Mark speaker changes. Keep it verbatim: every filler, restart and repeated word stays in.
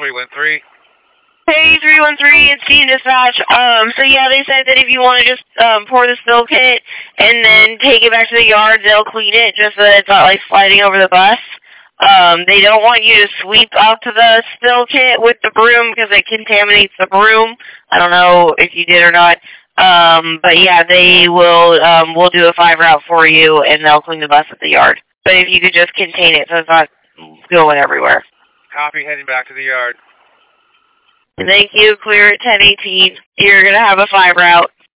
Speaker 1: three one three.
Speaker 2: Hey, three one three, it's Team Dispatch. Um, so yeah, they said that if you want to just um, pour the spill kit and then take it back to the yard, they'll clean it just so that it's not like sliding over the bus. Um, they don't want you to sweep out to the spill kit with the broom because it contaminates the broom. I don't know if you did or not. Um, but yeah, they will, um, we'll do a five route for you and they'll clean the bus at the yard. But if you could just contain it so it's not going everywhere.
Speaker 1: Copy, heading back to the yard.
Speaker 2: Thank you. Clear at ten eighteen. You're going to have a five route.